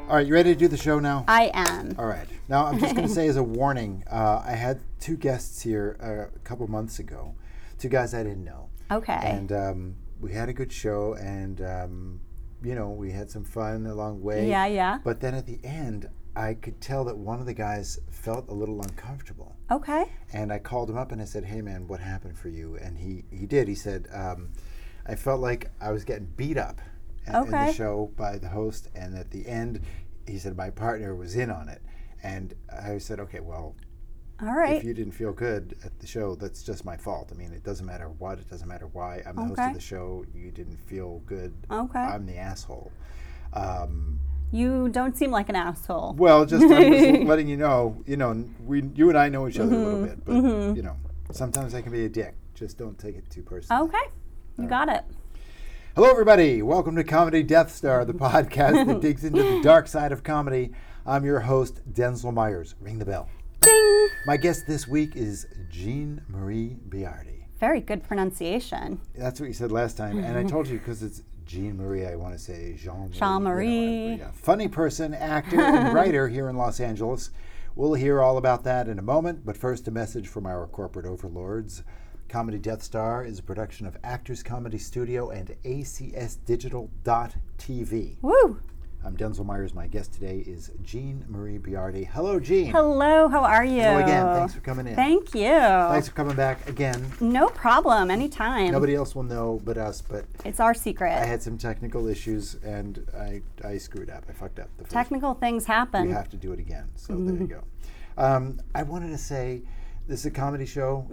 All right, you ready to do the show now? I am. All right. Now, I'm just going to say as a warning, I had two guests here a couple months ago, two guys I didn't know. Okay. And we had a good show, and, we had some fun along the way. Yeah. But then at the end, I could tell that one of the guys felt a little uncomfortable. Okay. And I called him up and I said, "Hey, man, what happened for you?" And he did. He said, "I felt like I was getting beat up in the show by the host, and at the end, he said my partner was in on it." And I said, "Okay, well, all right. If you didn't feel good at the show, that's just my fault. I mean, it doesn't matter what, it doesn't matter why. I'm the host of the show. You didn't feel good. Okay. I'm the asshole." You don't seem like an asshole. Well, I'm just letting you know. You and I know each other a little bit, but sometimes I can be a dick. Just don't take it too personally. Okay, you got it. Hello, everybody. Welcome to Comedy Death Star, the podcast that digs into the dark side of comedy. I'm your host, Denzel Myers. Ring the bell. Ding! My guest this week is Jean Marie Biardi. Very good pronunciation. That's what you said last time, and I told you because it's Jean Marie, I want to say Jean Marie. Jean Marie. Funny person, actor, and writer here in Los Angeles. We'll hear all about that in a moment, but first a message from our corporate overlords. Comedy Death Star is a production of Actors Comedy Studio and ACSdigital.tv. Woo! I'm Denzel Myers. My guest today is Jean Marie Biardi. Hello, Jean. Hello, how are you? Hello again. Thanks for coming in. Thank you. Thanks for coming back again. No problem, anytime. Nobody else will know but us, but it's our secret. I had some technical issues and I screwed up. I fucked up. Technical things happen. You have to do it again. So there you go. I wanted to say, this is a comedy show,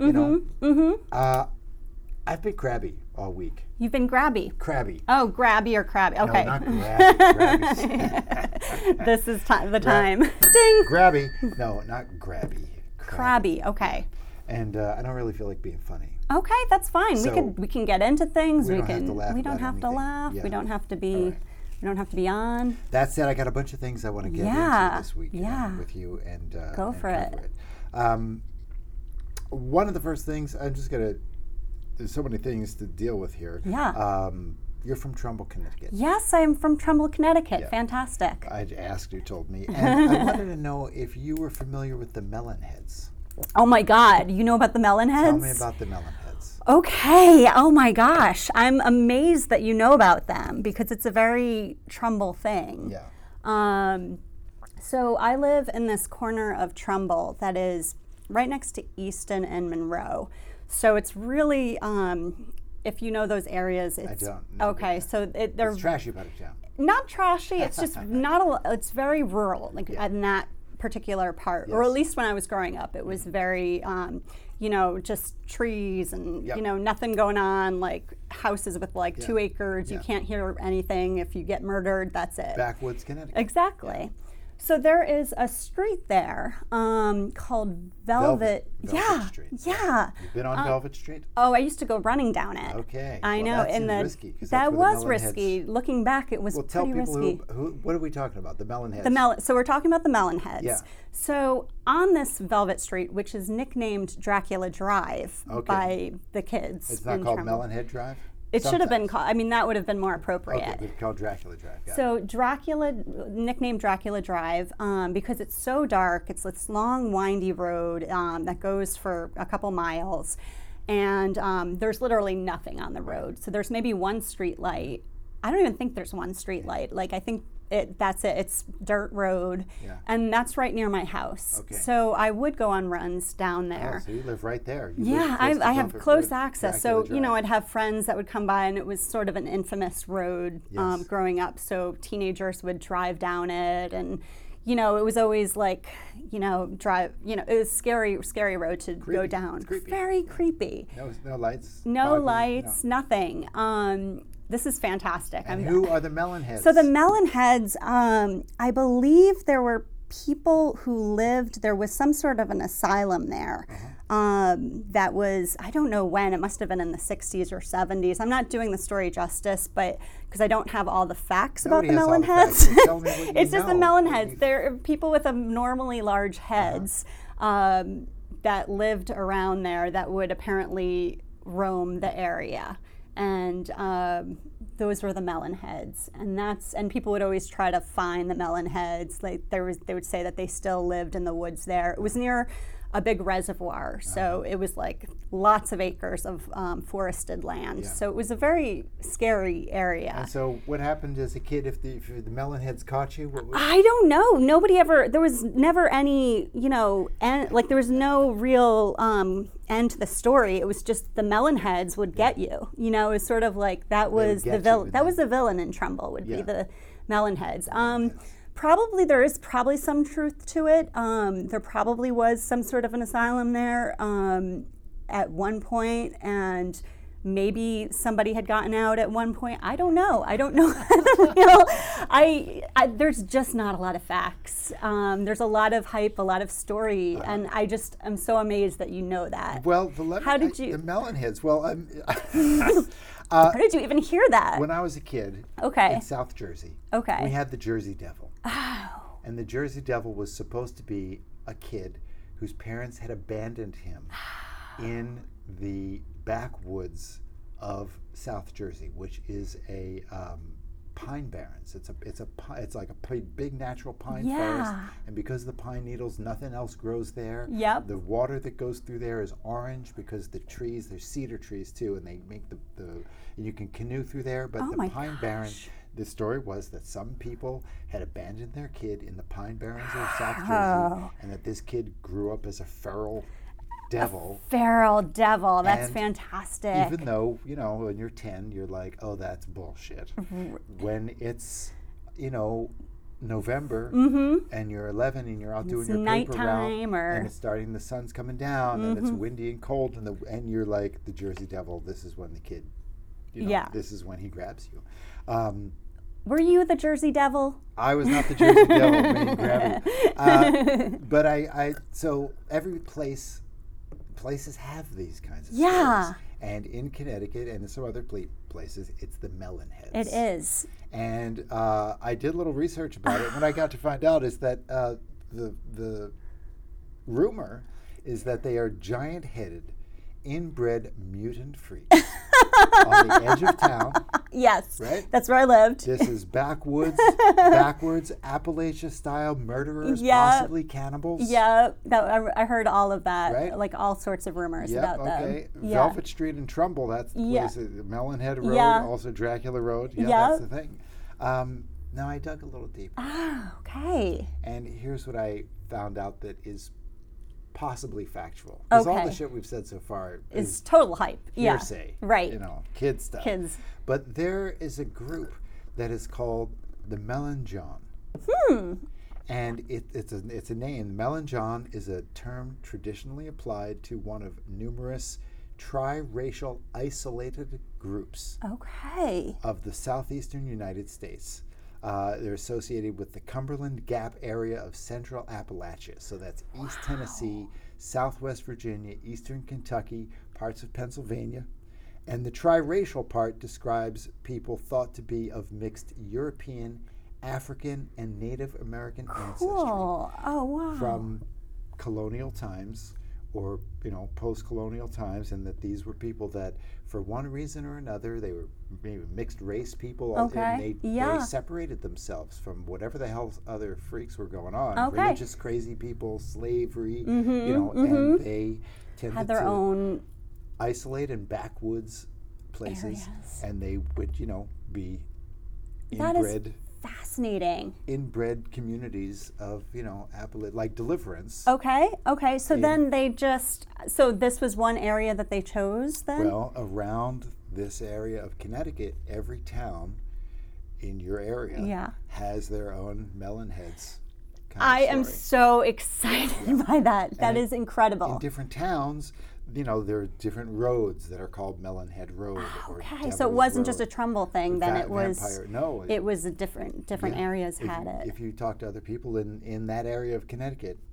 I've been crabby all week. You've been grabby. Crabby. Oh, grabby or crabby. Okay. No, not grabby. This is the time. Ding. Grabby. No, not grabby. Crabby. Okay. And I don't really feel like being funny. Okay, that's fine. So we can get into things. We don't have to laugh. We don't have to laugh. Yeah. We don't have to be. Right. We don't have to be on. That said, I got a bunch of things I want to get into this week with you and go for it. One of the first things I'm just gonna. There's so many things to deal with here. Yeah. You're from Trumbull, Connecticut. Yes, I'm from Trumbull, Connecticut. Yeah. Fantastic. I asked, you told me. And I wanted to know if you were familiar with the Melonheads. Oh my God, you know about the Melonheads? Tell me about the Melonheads. Okay, oh my gosh. I'm amazed that you know about them because it's a very Trumbull thing. Yeah. So I live in this corner of Trumbull that is right next to Easton and Monroe. So it's really, if you know those areas, it's... I don't know. Okay, so they're... It's trashy part of town. Not trashy, it's just it's very rural, in that particular part. Yes. Or at least when I was growing up, it was very, just trees and, nothing going on, like houses with 2 acres. Yeah. You can't hear anything. If you get murdered, that's it. Backwoods, Connecticut. Exactly. Yeah. So there is a street there called Velvet Street. Yeah. You've been on Velvet Street? Oh, I used to go running down it. Okay. I know. That seems risky. That was risky. Looking back, it was pretty risky. Tell people what are we talking about? The Melonheads. So we're talking about the Melonheads. Yeah. So on this Velvet Street, which is nicknamed Dracula Drive by the kids. It's not called Melonhead Drive? It should have been called, that would have been more appropriate. Okay, but it's called Dracula Drive. So nicknamed Dracula Drive, because it's so dark. It's this long, windy road that goes for a couple miles. And there's literally nothing on the road. So there's maybe one street light. I don't even think there's one street light. I think that's it. It's dirt road. Yeah. And that's right near my house. Okay. So I would go on runs down there. Oh, so you live right there. I have close access. So, I'd have friends that would come by, and it was sort of an infamous road growing up. So teenagers would drive down it, and, it was always drive, it was scary road to go down. It's creepy. Very creepy. No lights? No lights, nothing. This is fantastic. And who are the Melonheads? So the Melonheads, I believe there were people who lived, there was some sort of an asylum there. That was, I don't know when, it must have been in the 60s or 70s. I'm not doing the story justice, but because I don't have all the facts about the Melonheads. It's just the Melonheads. They're people with abnormally large heads that lived around there that would apparently roam the area. and those were the melon heads, and people would always try to find the melon heads. Like they would say that they still lived in the woods there. It was near a big reservoir, so it was like lots of acres of forested land. Yeah. So it was a very scary area. And so what happened as a kid if the melon heads caught you? I don't know. There was never any, end, like there was no real end to the story. It was just the melon heads would get you. It was sort of like that was the villain. That was the villain in Trumbull, would be the melon heads. Probably there is probably some truth to it. There probably was some sort of an asylum there at one point, and maybe somebody had gotten out at one point. I don't know. There's just not a lot of facts. There's a lot of hype, a lot of story, and I'm so amazed that you know that. Well, the melon heads. Well, how did you even hear that? When I was a kid in South Jersey, we had the Jersey Devil. Oh. And the Jersey Devil was supposed to be a kid whose parents had abandoned him in the backwoods of South Jersey, which is a pine barrens. It's like a big natural pine forest, and because of the pine needles, nothing else grows there. Yep. The water that goes through there is orange because the trees, there's cedar trees too, and they make you can canoe through there. But the pine barrens. The story was that some people had abandoned their kid in the pine barrens of South Jersey, and that this kid grew up as a feral devil. That's fantastic. Even though, when you're 10, you're like, oh, that's bullshit. When it's, November and you're 11 and you're out doing your paper route and it's starting, the sun's coming down and it's windy and cold and you're like, the Jersey Devil, this is when the kid, this is when he grabs you. Were you the Jersey Devil? I was not the Jersey Devil when he grabbed me. But so every places have these kinds of stories. And in Connecticut and in some other places, it's the melon heads. It is. And I did a little research about it. What I got to find out is that the rumor is that they are giant-headed, inbred mutant freaks on the edge of town. Yes, right? That's where I lived. This is backwards Appalachia-style murderers, possibly cannibals. Yeah, I heard all of that, right? Like all sorts of rumors about them. Velvet Street in Trumbull, that's the place, Melonhead Road, also Dracula Road. That's the thing. Now I dug a little deeper. Ah, okay. And here's what I found out that is possibly factual. Because all the shit we've said so far is total hype. Hearsay. Right. Kid stuff. Kids. But there is a group that is called the Melon John. And it's a name. The Melon John is a term traditionally applied to one of numerous triracial isolated groups of the southeastern United States. They're associated with the Cumberland Gap area of central Appalachia. So that's East Tennessee, Southwest Virginia, Eastern Kentucky, parts of Pennsylvania. And the triracial part describes people thought to be of mixed European, African, and Native American ancestry. Oh, wow. From colonial times or, post-colonial times, and that these were people that, for one reason or another, they were maybe mixed race people, and they separated themselves from whatever the hell other freaks were going on. Religious crazy people, slavery, and they tended had their own isolate in backwoods places, and they would, be inbred. Fascinating. Inbred communities of, like Deliverance. Okay. So then so this was one area that they chose then? Well, around this area of Connecticut, every town in your area has their own melon heads. I am so excited by that. That is incredible. In different towns, there are different roads that are called Melonhead Road. Okay, so it wasn't just a Trumbull thing. Then it was. It was different areas had it. If you talk to other people in that area of Connecticut,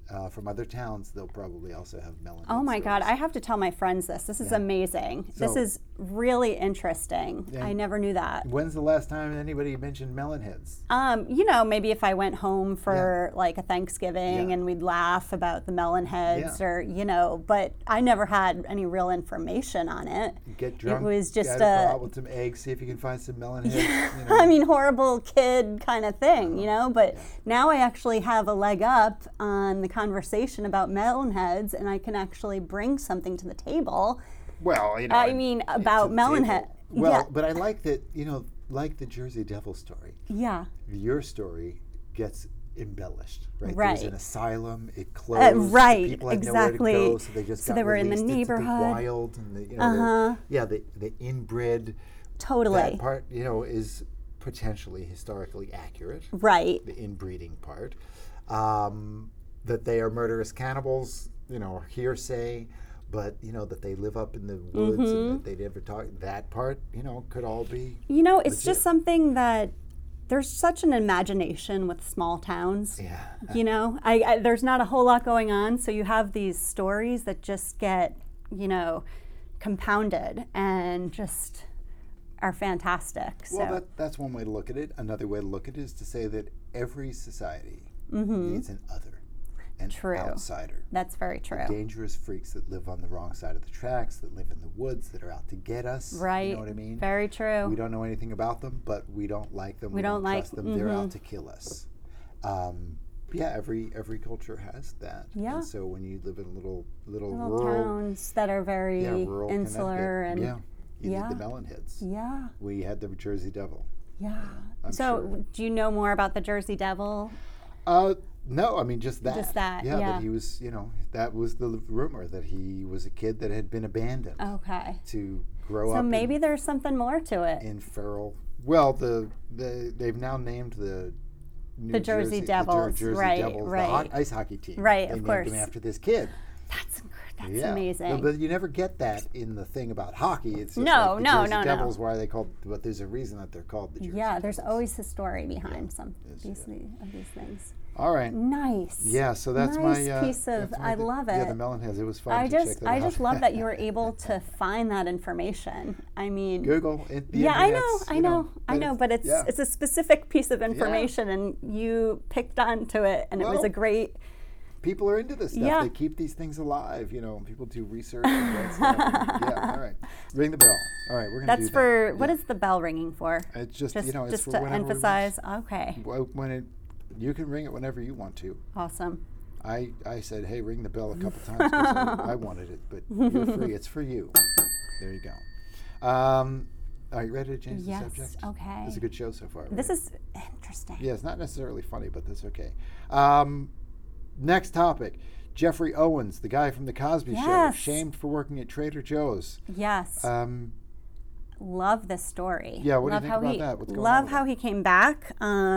from other towns, they'll probably also have melon. Oh my God, stories. I have to tell my friends this. This is amazing. This is really interesting. I never knew that. When's the last time anybody mentioned melon heads? Maybe if I went home for like a Thanksgiving and we'd laugh about the melon heads or, but I never had any real information on it. Get drunk, it was just go out with some eggs, see if you can find some melon heads. I mean, horrible kid kind of thing, but now I actually have a leg up on the conversation about melon heads, and I can actually bring something to the table. Well, I mean, about melon head. Well, but I like that, like the Jersey Devil story. Yeah. Your story gets embellished, right? Right. There's an asylum. It closed. Right. The people had Exactly. nowhere to go, so they just got they were in the released into neighborhood. wild and the inbred. Totally. That part, is potentially historically accurate. Right. The inbreeding part. That they are murderous cannibals, hearsay, but that they live up in the woods and that they never talk. That part, could all be. It's legit. just something that there's such an imagination with small towns. Yeah. I there's not a whole lot going on, so you have these stories that just get, compounded and just are fantastic. Well, that's one way to look at it. Another way to look at it is to say that every society needs an other, an outsider. That's very true. Dangerous freaks that live on the wrong side of the tracks, that live in the woods, that are out to get us. Right. You know what I mean? Very true. We don't know anything about them, but we don't like them. We don't trust them. They're out to kill us. Every culture has that. Yeah. And so when you live in little rural towns that are very rural insular and you need the melon heads. Yeah. We had the Jersey Devil. Yeah. I'm sure. Do you know more about the Jersey Devil? No, I mean just that. Just that. Yeah, that he was, that was the rumor, that he was a kid that had been abandoned. Okay. To grow up. So maybe there's something more to it. In feral. Well, they've now named the Jersey Devils, Jersey right, Devils, right. the ice hockey team. Right, they of course. named him after this kid. That's amazing. But you never get that in the thing about hockey. It's just No. Jersey Devils, why are they called? But there's a reason that they're called the Jersey Devils. There's always a story behind some of these things. All right. Nice. Yeah, so that's nice my piece of. I love it. Yeah, the melon heads. It was fun. I to check just that out. love that you were able to find that information. I mean, Google. I know, but it's a specific piece of information, and you picked onto it, and it was a great. People are into this stuff. Yeah. They keep these things alive. People do research and that stuff. All right. Ring the bell. All right, we're going to do that. That's for, what is the bell ringing for? It's just it's for to whenever emphasize. Okay. You can ring it whenever you want to. Awesome. I said, hey, ring the bell a couple times because I wanted it, but you're free. It's for you. There you go. Are you ready to change the subject? Yes, okay. It's a good show so far. Right? This is interesting. Yeah, it's not necessarily funny, but that's okay. Next topic. Jeffrey Owens, the guy from The Cosby Show, shamed for working at Trader Joe's. Yes. Love this story. Yeah, what do you think about that? What's going on? Love how he came back.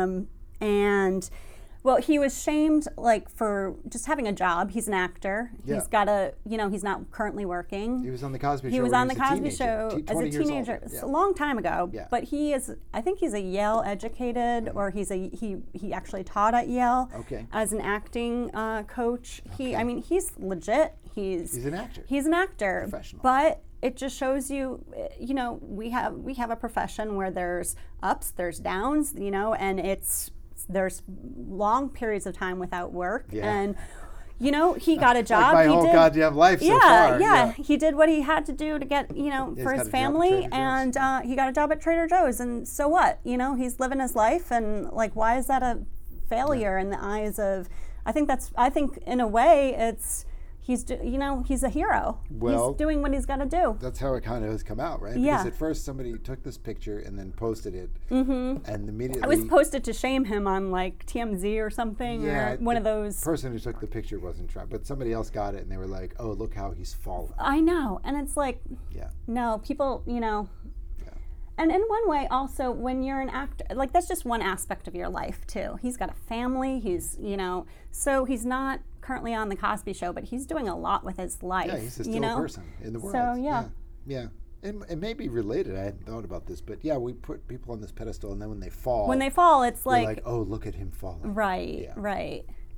Well, he was shamed for just having a job. He's an actor. Yeah. He's got he's not currently working. He was on The Cosby Show. He was on The Cosby Show as a teenager. It's a long time ago. Yeah. But I think he's a Yale educated, or he actually taught at Yale as an acting coach. Okay. He's legit. He's an actor. He's an actor. Professional. But it just shows you, we have a profession where there's ups, there's downs, and there's long periods of time without work. Yeah. And, he got a job. Like my whole goddamn life so far. Yeah. He did what he had to do to get, for his family. And he got a job at Trader Joe's. And so what? He's living his life. And, why is that a failure in the eyes of, I think in a way it's, he's a hero. Well, he's doing what he's got to do. That's how it kind of has come out, right? Yeah. Because at first somebody took this picture and then posted it, and immediately it was posted to shame him on TMZ or something, or one of those. The person who took the picture wasn't trying, but somebody else got it and they were like, "Oh, look how he's fallen." I know, and it's no, people, And in one way, also, when you're an actor, that's just one aspect of your life too. He's got a family. He's, so he's not currently on The Cosby Show, but he's doing a lot with his life. Yeah, he's still a person in the world. So yeah. It may be related. I hadn't thought about this, but yeah, we put people on this pedestal, and then when they fall, it's like, oh, look at him falling. Right, right.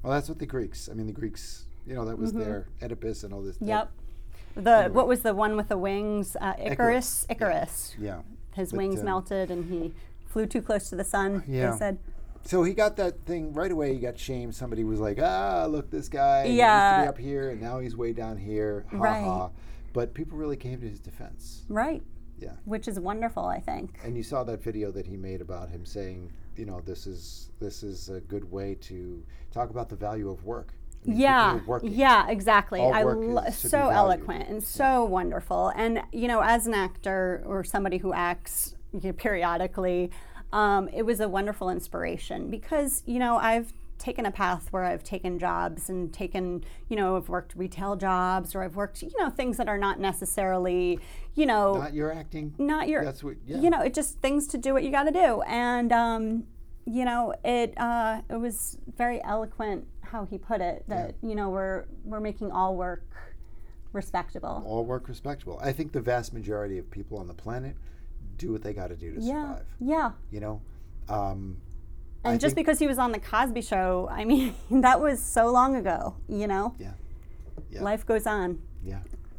Well, that's what the Greeks. I mean, the Greeks. That was their Oedipus and all this. Yep. What was the one with the wings? Icarus. Yeah. His wings melted, and he flew too close to the sun. Yeah. They said. So he got that thing right away. He got shamed. Somebody was like, look, this guy. Yeah. He used to be up here, and now he's way down here. Ha Right. ha. But people really came to his defense. Right. Yeah. Which is wonderful, I think. And you saw that video that he made about him saying, this is a good way to talk about the value of work. I mean, yeah, exactly. So eloquent and so Yeah. wonderful. And as an actor or somebody who acts periodically, it was a wonderful inspiration because I've taken a path where I've taken jobs and I've worked retail jobs, or I've worked things that are not necessarily not your acting. Not your. That's what. Yeah. It just things to do what you got to do, and it was very eloquent how he put it, that we're making all work respectable. All work respectable. I think the vast majority of people on the planet do what they got to do to survive. Yeah. And just because he was on the Cosby Show, I mean, that was so long ago. Yeah. Life goes on. Yeah.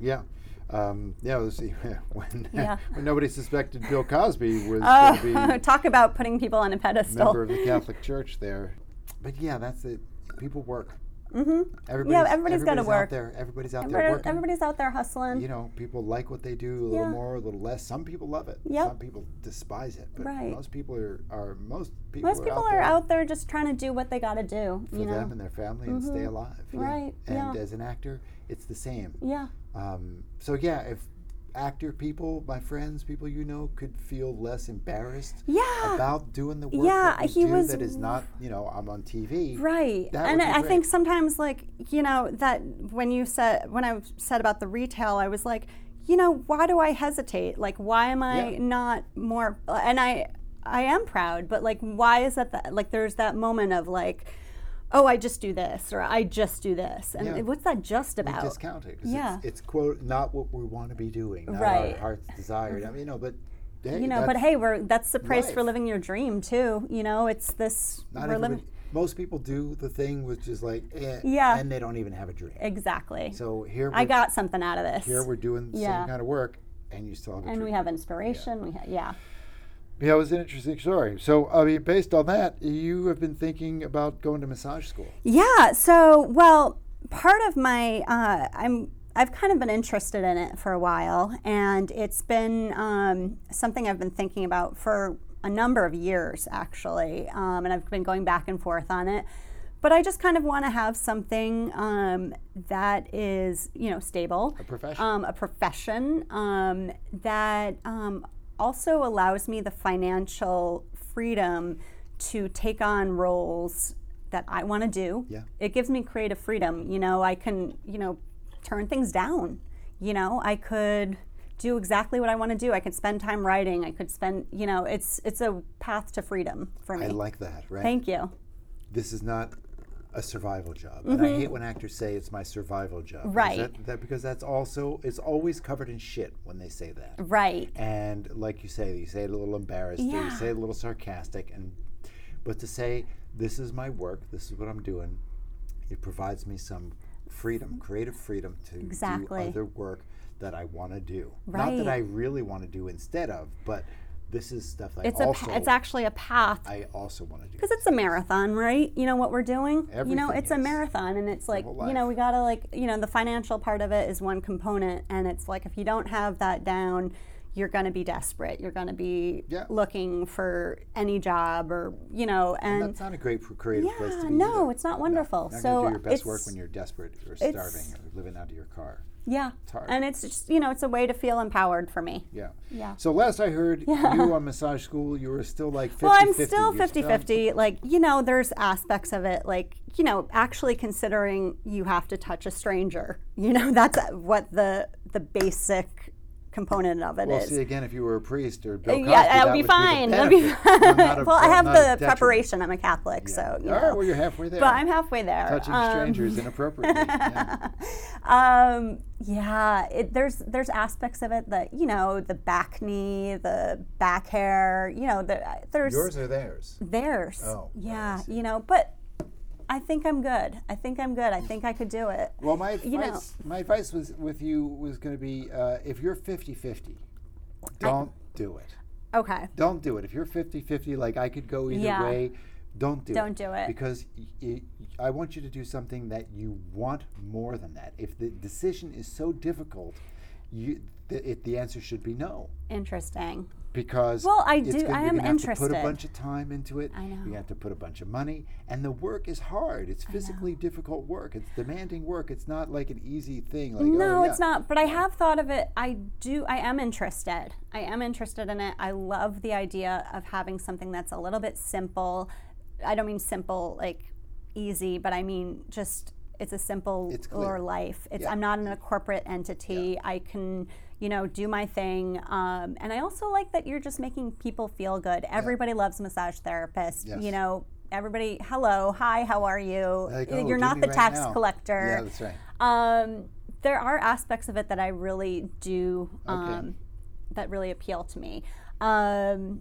It was when nobody suspected Bill Cosby was going to be talk about putting people on a pedestal. Member of the Catholic Church there. But that's it. People work. Mm-hmm. Everybody's got to work. Everybody's out there working. Everybody's out there hustling. People like what they do a little more, a little less. Some people love it. Yep. Some people despise it. But right. most people are out there just trying to do what they got to do for them and their family and stay alive. Right. And as an actor, it's the same. Yeah. If actor people, my friends, people could feel less embarrassed about doing the work that is not, I'm on TV. Right. And I think sometimes that when I said about the retail, I was like, why do I hesitate? Like, why am I not more, and I am proud, but why is that there's that moment of I just do this, or I just do this. And what's that just about? We discount it. It's quote, not what we want to be doing, not our heart's desire. I mean, but hey, that's the price for living your dream too. It's this. Most people do the thing which is and they don't even have a dream. Exactly. So here I got something out of this. Here we're doing the same kind of work, and you still have a dream. And we have inspiration. Yeah, it was an interesting story. So, based on that, you have been thinking about going to massage school. Yeah. So, part of my, I've kind of been interested in it for a while, and it's been something I've been thinking about for a number of years, actually, and I've been going back and forth on it. But I just kind of want to have something that is, stable. A profession. That also allows me the financial freedom to take on roles that I want to do. Yeah. It gives me creative freedom. I can, turn things down. I could do exactly what I want to do. I could spend time writing. I could spend, it's a path to freedom for me. I like that, right? Thank you. This is not a survival job. And I hate when actors say it's my survival job. Right. Because that's also, it's always covered in shit when they say that. Right. And like you say it a little embarrassed, or you say it a little sarcastic, but to say, this is my work, this is what I'm doing, it provides me some freedom, creative freedom to do other work that I want to do. Right. Not that I really want to do instead of, but this is stuff that it's actually a path. I also want to do. Because it's a marathon, right? What we're doing? Everything it's a marathon, and it's we gotta the financial part of it is one component, and it's if you don't have that down, you're gonna be desperate. You're gonna be looking for any job, or and that's not a great creative place to be. No, either. It's not wonderful. You're not gonna do your best work when you're desperate or starving or living out of your car. Yeah. It's hard. And it's just, it's a way to feel empowered for me. Yeah. Yeah. So last I heard, you on massage school, you were still 50-50. Well, I'm still 50-50. There's aspects of it, actually considering you have to touch a stranger. That's what the basic component of it is. Well, see, again, if you were a priest or Bill Cosby, that would be fine. Well, I have the preparation. I'm a Catholic, so, All right, well, you're halfway there. But I'm halfway there. Touching strangers inappropriately. There's aspects of it that, the back knee, the back hair, there's... Yours or theirs? Theirs. Oh. Yeah, but I think I'm good. I think I could do it. Well, my advice was with you was going to be if you're 50-50, don't do it. Okay. Don't do it. If you're 50-50, like I could go either way, don't do it. Because I want you to do something that you want more than that. If the decision is so difficult, the answer should be no. Interesting. Because I am interested. You're going to have to put a bunch of time into it. I know. You have to put a bunch of money, and the work is hard. It's physically difficult work. It's demanding work. It's not like an easy thing. Like, no, it's not. But I have thought of it. I am interested. I am interested in it. I love the idea of having something that's a little bit simple. I don't mean simple like easy, but I mean just it's a simple life. I'm not in a corporate entity. I can do my thing. And I also like that you're just making people feel good. Everybody loves massage therapists. Yes. Everybody, hello, hi, how are you? Like, you're not the tax collector. Yeah, that's right. There are aspects of it that I really do, that really appeal to me. And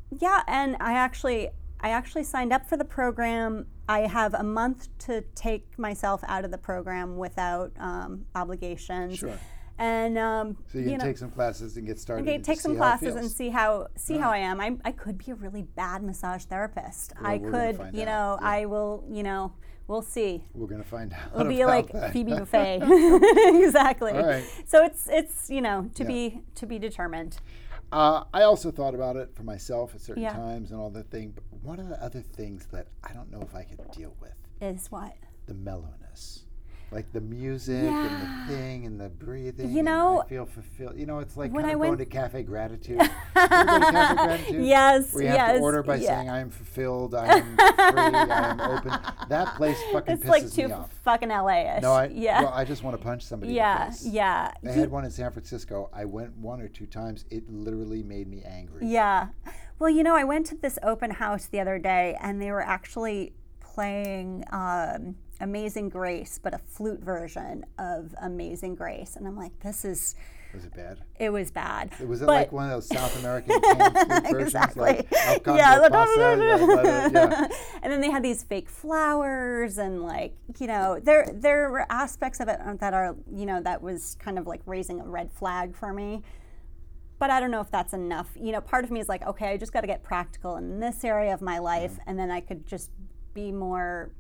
I actually signed up for the program. I have a month to take myself out of the program without obligations. Sure. And so you can take some classes and get started. Okay, take some classes and see how I am. I could be a really bad massage therapist. Well, I could, I will, we'll see. We're gonna find out. It'll be like that. Phoebe Buffay. Exactly. All right. So it's to be determined. I also thought about it for myself at certain times and all that thing. But one of the other things that I don't know if I could deal with is what? The mellowness. Like the music and the thing and the breathing. I feel fulfilled. It's like when kind of going to Cafe Gratitude. You go to Cafe Gratitude? Yes, where you have to order by saying, I am fulfilled, I am free, I am open. That place fucking pisses me off. It's like too fucking LA-ish. No, I just want to punch somebody in the face. Yeah. They had one in San Francisco. I went 1 or 2 times. It literally made me angry. Yeah. Well, I went to this open house the other day, and they were actually playing Amazing Grace, but a flute version of Amazing Grace. And I'm like, this is... Was it bad? It was bad. Was it like one of those South American canned flute versions? Exactly. Like El Condor Pasa, And then they had these fake flowers and there were aspects of it that are, that was kind of like raising a red flag for me. But I don't know if that's enough. Part of me is like, okay, I just got to get practical in this area of my life, and then I could just be more,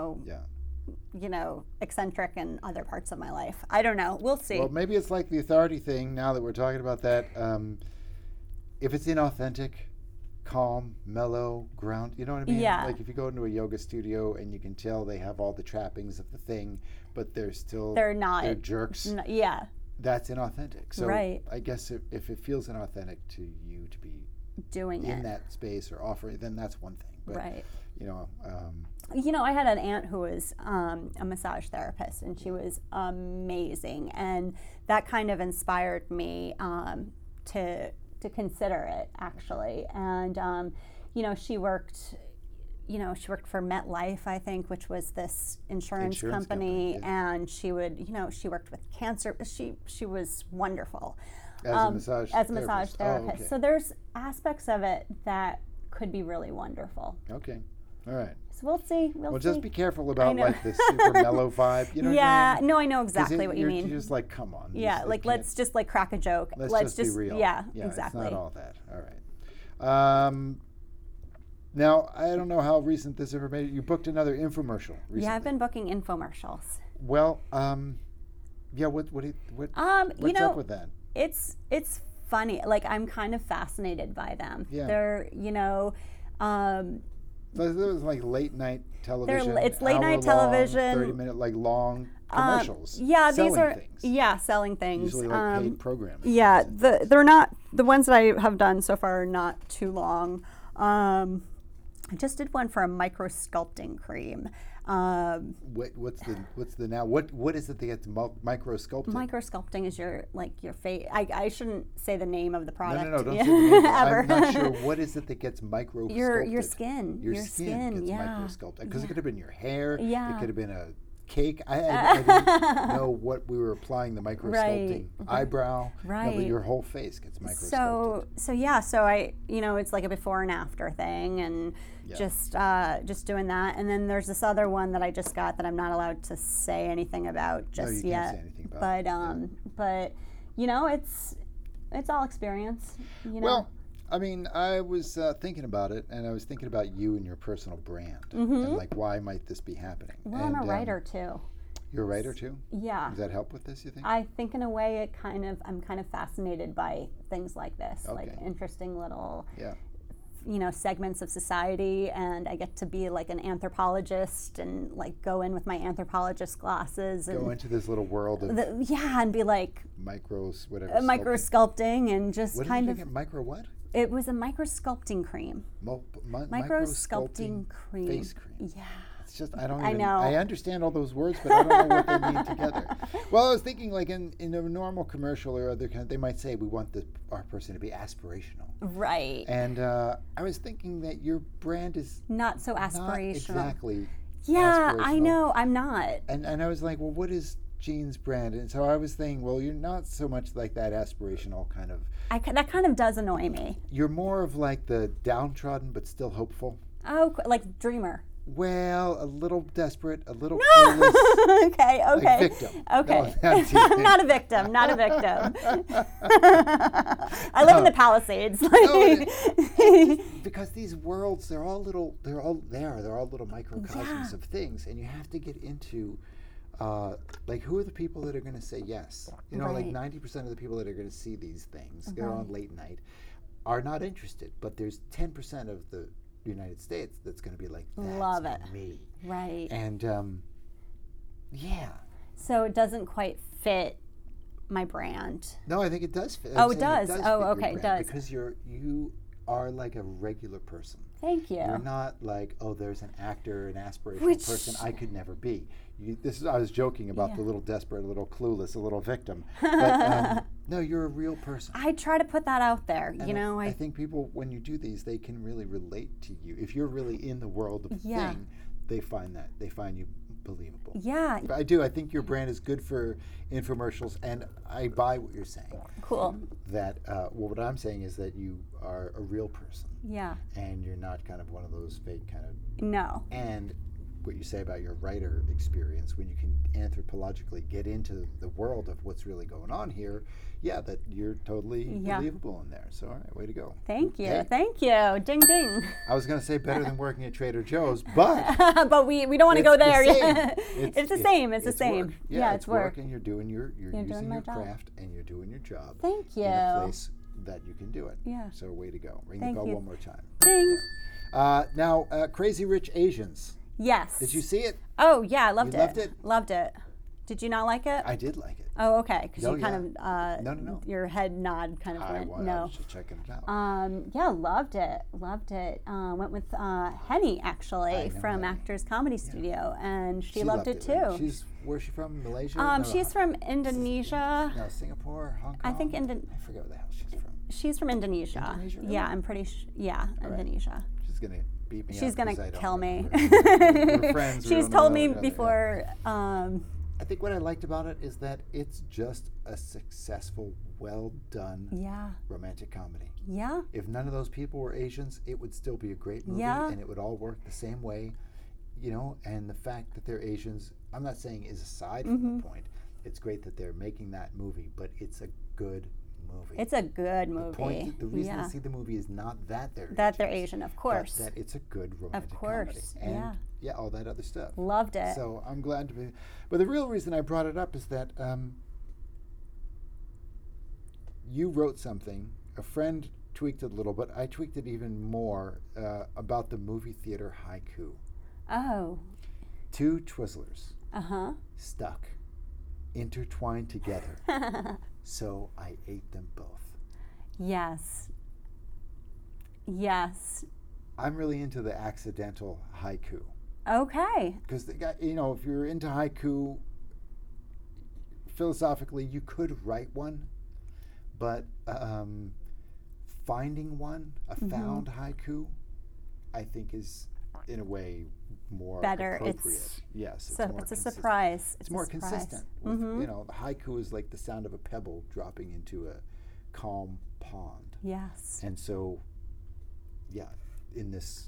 eccentric in other parts of my life. I don't know. We'll see. Well, maybe it's like the authority thing now that we're talking about that. If it's inauthentic, calm, mellow, ground, you know what I mean? Yeah. Like if you go into a yoga studio and you can tell they have all the trappings of the thing, but they're not. They're jerks. Yeah. That's inauthentic. So right. I guess if it feels inauthentic to you to be doing in that space or offering, then that's one thing. But, right. I had an aunt who was a massage therapist, and she was amazing, and that kind of inspired me to consider it actually. And she worked. She worked for MetLife, I think, which was this insurance company, and she would, she worked with cancer. She was wonderful as a massage therapist. Oh, okay. So there's aspects of it that could be really wonderful. Okay. All right. So we'll see. Well, just be careful about like the super mellow vibe. You know what I mean? No, I know exactly what you mean. You're just like, come on. Yeah, let's just like crack a joke. Let's just be real. Yeah, exactly. It's not all that. All right. Now, I don't know how recent this information. You booked another infomercial recently. Yeah, I've been booking infomercials. Well, what's up with that? It's funny. Like, I'm kind of fascinated by them. Yeah. They're, So it was like late night television. It's late night television. 30-minute long commercials. Selling things. Usually paid programs. Yeah, they're not the ones that I have done so far are not too long. I just did one for a micro sculpting cream. What's the now? What is it that gets micro sculpting? Micro sculpting is your face. I shouldn't say the name of the product. No, don't say the name. I'm not sure. What is it that gets micro sculpted? Your skin. Your skin gets micro sculpted. Because it could have been your hair. Yeah. It could have been a cake. I didn't know what we were applying the micro sculpting. Eyebrow. Right. No, but your whole face gets micro sculpted. So I, it's like a before and after thing, and just doing that. And then there's this other one that I just got that I'm not allowed to say anything about just yet. Can't say anything about but it's all experience. Well, I mean, I was thinking about it, and I was thinking about you and your personal brand, and like, why might this be happening? Well, I'm a writer too. You're a writer too? Yeah. Does that help with this, you think? I think in a way I'm kind of fascinated by things like this, like interesting little segments of society, and I get to be like an anthropologist and like go in with my anthropologist glasses and go into this little world of and be like micro sculpting and just what kind did of you get? Micro what? It was a micro sculpting cream. Micro sculpting cream. Face cream. Yeah. It's just I don't. I know. I understand all those words, but I don't know what they mean together. Well, I was thinking like in a normal commercial or other kind, they might say we want our person to be aspirational. Right. And I was thinking that your brand is not so aspirational. Not exactly. Yeah, I know. I'm not. And I was like, well, what is Jean's brand? And so I was thinking, well, you're not so much like that aspirational kind of. That kind of does annoy me. You're more of like the downtrodden but still hopeful. Oh, like dreamer. Well, a little desperate, a little clueless. Okay. Like victim. Okay. No, not a victim. Not a victim. I live in the Palisades. Because these worlds, they're all little microcosms of things, and you have to get into. Like, who are the people that are going to say yes? Like 90% of the people that are going to see these things, they're on late night, are not interested. But there's 10% of the United States that's going to be like, that's love it. Me. Right. And, So it doesn't quite fit my brand. No, I think it does fit. Oh, it does? Okay, it does. Because you are like a regular person. Thank you. You're not like, oh, there's an actor, an aspirational person I could never be. I was joking about the little desperate, a little clueless, a little victim. But no, you're a real person. I try to put that out there. And I think people, when you do these, they can really relate to you. If you're really in the world of the thing, they find you believable. Yeah. I do. I think your brand is good for infomercials, and I buy what you're saying. Cool. That what I'm saying is that you are a real person. Yeah. And you're not kind of one of those fake kind of. No. And what you say about your writer experience, when you can anthropologically get into the world of what's really going on here, that you're totally believable in there. So, all right, way to go. Thank you. Hey. Thank you. Ding, ding. I was going to say better than working at Trader Joe's, but... but we don't want to go there. It's the same. It's the same. Work. Yeah, it's work. And you're using your craft, and you're doing your job. Thank you. In a place that you can do it. Yeah. So, way to go. Ring the bell one more time. Ding. Now, Crazy Rich Asians. Yes. Did you see it? Oh, yeah, I loved it. Loved it? Loved it. Did you not like it? I did like it. Oh, okay. Because you kind of... No. Your head nod kind of went, no. I was just checking it out. Loved it. Loved it. Went with Henny, actually, from Actors Comedy Studio, and she loved it too. Where's she from? Malaysia? She's from Indonesia. No, Singapore, Hong Kong? I think I forget where the hell she's from. She's from Indonesia. Really? Yeah, I'm pretty Indonesia. Right. She's going to beat me She's going to kill me. We're friends. She's told me before. I think what I liked about it is that it's just a successful, well done romantic comedy. Yeah. If none of those people were Asians, it would still be a great movie, and it would all work the same way, and the fact that they're Asians, I'm not saying is aside from the point. It's great that they're making that movie, but it's a good movie. It's a good movie. The reason to see the movie is not that they're Asian, of course. But that it's a good romantic comedy. Of course, and all that other stuff. Loved it. So I'm glad to be. But the real reason I brought it up is that you wrote something. A friend tweaked it a little, but I tweaked it even more about the movie theater haiku. Oh. 2 Twizzlers. Stuck. Intertwined together. So I ate them both. Yes. I'm really into the accidental haiku. Okay. Because if you're into haiku, philosophically, you could write one, but finding one, a found haiku, I think is in a way more better. appropriate. Yes, it's a surprise. It's more consistent. With, you know, the haiku is like the sound of a pebble dropping into a calm pond. Yes. And so, yeah, in this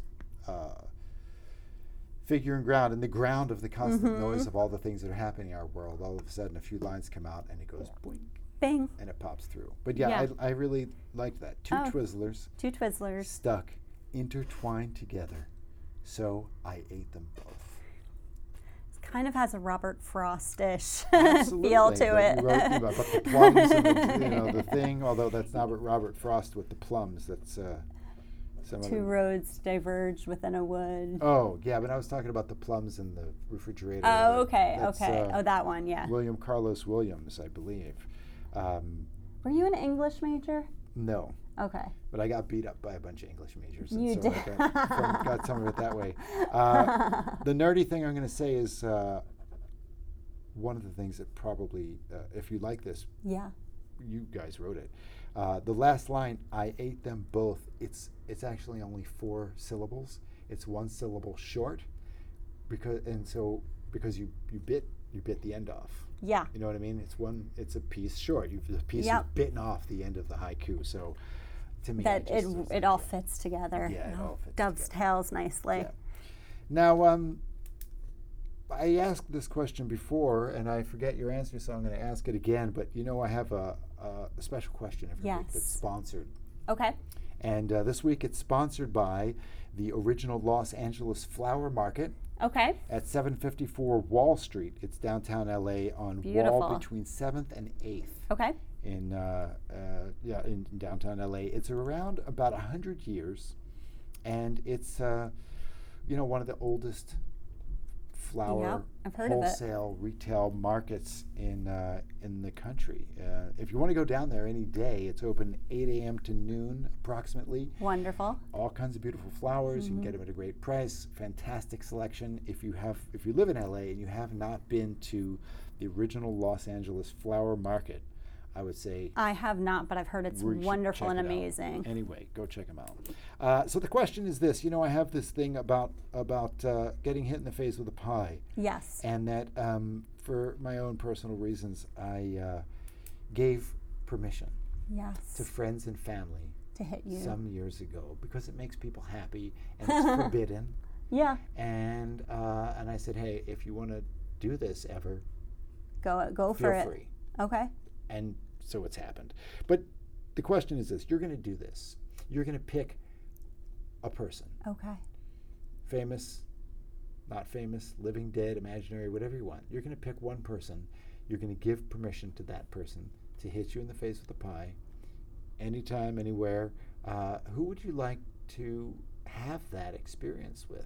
figure and ground, in the ground of the constant noise of all the things that are happening in our world, all of a sudden a few lines come out and it goes boink. Bing. And it pops through. But yeah. I really liked that. Two Twizzlers stuck, intertwined together. So I ate them both. It kind of has a Robert Frost-ish Absolutely, feel to it. You wrote about the plums and the thing, although that's not Robert Frost with the plums. That's Two roads diverged within a wood. Oh, yeah, but I was talking about the plums in the refrigerator. Oh, okay. That one, yeah. William Carlos Williams, I believe. Were you an English major? No. Okay. But I got beat up by a bunch of English majors. You did. I got some of it that way. The nerdy thing I'm going to say is one of the things that probably, if you like this, you guys wrote it. The last line, I ate them both, it's actually only 4 syllables. It's 1 syllable short because you bit the end off. Yeah. You know what I mean? It's a piece short. The piece is bitten off the end of the haiku. So to me, that it all fits together. Yeah, it all fits dovetails nicely. Yeah. Now, I asked this question before, and I forget your answer, so I'm going to ask it again. But you know, I have a special question every week that's sponsored. Okay. And this week it's sponsored by the original Los Angeles Flower Market. Okay. At 754 Wall Street. It's downtown LA on Wall between 7th and 8th. Okay. In downtown LA. It's around about 100 years, and it's one of the oldest flower wholesale retail markets in the country. If you want to go down there any day, it's open 8 a.m. to noon approximately. Wonderful. All kinds of beautiful flowers. You can get them at a great price. Fantastic selection. If you live in LA and you have not been to the original Los Angeles Flower Market, I would say I have not, but I've heard it's wonderful and amazing. Anyway, go check them out. So the question is this: I have this thing about getting hit in the face with a pie. Yes. And that for my own personal reasons, I gave permission. Yes. To friends and family to hit you some years ago because it makes people happy and it's forbidden. Yeah. And I said, hey, if you want to do this ever, go for it. Feel free. Okay. And so it's happened. But the question is this: you're going to do this. You're going to pick a person. Okay. Famous, not famous, living, dead, imaginary, whatever you want. You're going to pick one person. You're going to give permission to that person to hit you in the face with a pie, anytime, anywhere. Who would you like to have that experience with?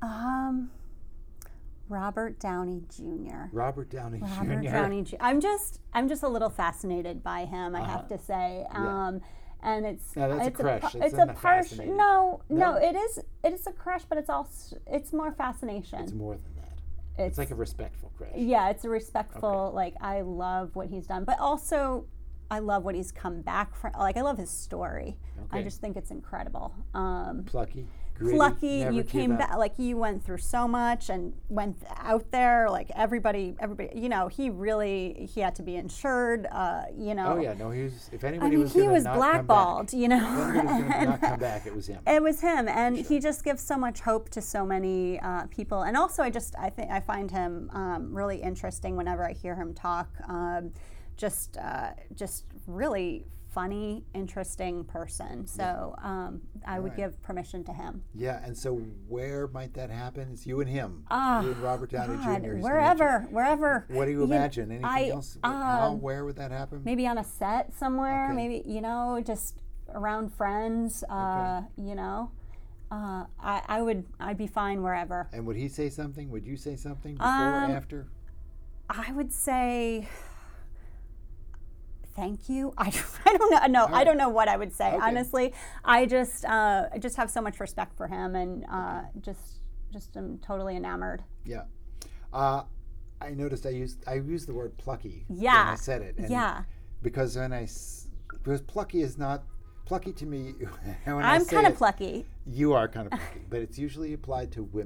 Robert Downey Jr. Robert Downey Jr. I'm just a little fascinated by him, I have to say. And it's a crush. It's a partial. No, it is a crush, but it's more fascination. It's more than that. It's like a respectful crush. Yeah, it's a respectful. Like, I love what he's done, but also I love what he's come back from. Like, I love his story. Okay. I just think it's incredible. Plucky. Gritty, you came back, like, you went through so much and went out there, like, everybody, he had to be insured, Oh yeah, no, if anybody was he was If blackballed, anybody was going to not come back, it was him. It was him, and he just gives so much hope to so many people, and also I find him really interesting whenever I hear him talk, just really funny, interesting person. So I would give permission to him. Yeah, and so where might that happen? It's you and him. You and Robert Downey Jr. Wherever. What do you imagine? Anything else? Where would that happen? Maybe on a set somewhere. Okay. Maybe, just around friends. Okay. I'd be fine wherever. And would he say something? Would you say something before or after? I would say thank you. I don't know. No, I don't know what I would say. Okay. Honestly, I just have so much respect for him, and just am totally enamored. Yeah, I noticed I used the word plucky. Yeah, when I said it. And because plucky is not plucky to me. I'm kind of plucky. You are kind of plucky, but it's usually applied to women.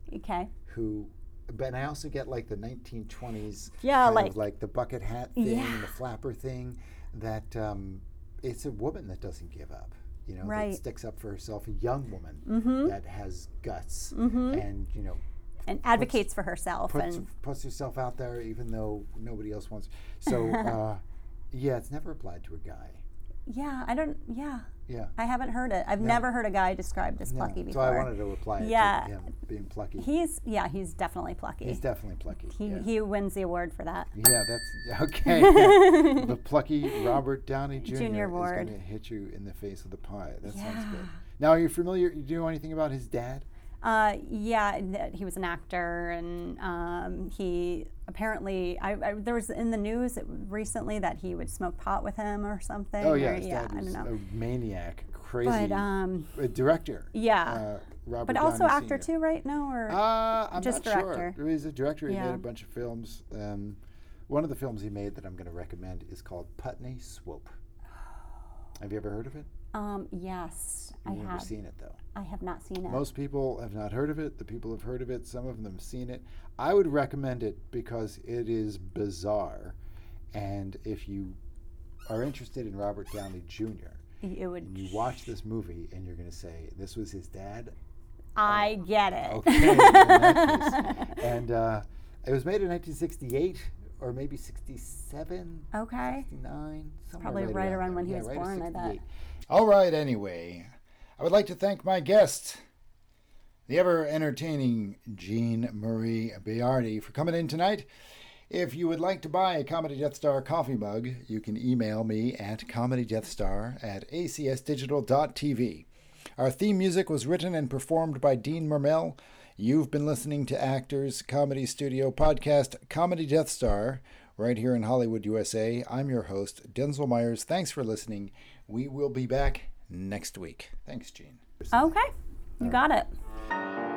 Okay. But I also get like the 1920s, like the bucket hat thing and the flapper thing. That it's a woman that doesn't give up. That sticks up for herself. A young woman that has guts and and advocates for herself puts herself out there even though nobody else wants. So it's never applied to a guy. Yeah, I don't. Yeah. I haven't heard it. I've never heard a guy described as plucky before. So I wanted to apply it to him being plucky. He's definitely plucky. He's definitely plucky. He wins the award for that. Yeah, that's okay. The plucky Robert Downey Jr. is going to hit you in the face with a pie. That sounds good. Now, are you familiar? Do you know anything about his dad? He was an actor, and he apparently there was in the news recently that he would smoke pot with him or something. Oh yeah, his dad was a maniac, crazy, a director. Robert but also Downey actor Sr. too, right? No, or I'm just not director. Sure. He's a director. He made a bunch of films. One of the films he made that I'm going to recommend is called Putney Swope. Have you ever heard of it? Yes, I have. You've never seen it, though. I have not seen it. Most people have not heard of it. The people have heard of it. Some of them have seen it. I would recommend it because it is bizarre. And if you are interested in Robert Downey Jr., you watch this movie and you're going to say, this was his dad? I get it. Okay. In that case. And it was made in 1968. Or maybe 67, 69, probably right around when he was born, I bet. All right, anyway, I would like to thank my guest, the ever-entertaining Jean Marie Beardi, for coming in tonight. If you would like to buy a Comedy Death Star coffee mug, you can email me at comedydeathstar@acsdigital.tv. Our theme music was written and performed by Dean Mermel. You've been listening to Actors Comedy Studio podcast Comedy Death Star right here in Hollywood, USA. I'm your host, Denzel Myers. Thanks for listening. We will be back next week. Thanks, Jean. Okay. You got it.